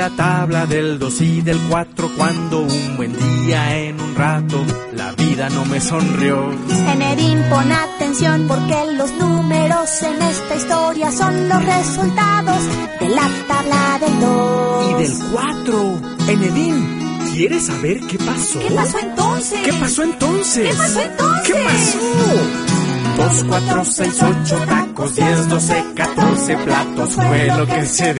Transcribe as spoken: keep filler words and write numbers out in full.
la tabla del dos y del cuatro, cuando un buen día en un rato la vida no me sonrió. Enedín, pon atención porque los números en esta historia son los resultados de la tabla del dos. Y del cuatro. Enedín, ¿quieres saber qué pasó? ¿Qué pasó entonces? ¿Qué pasó entonces? ¿Qué pasó entonces? ¿Qué pasó? Dos, cuatro, seis, ocho tacos, diez, doce, catorce platos fue lo que se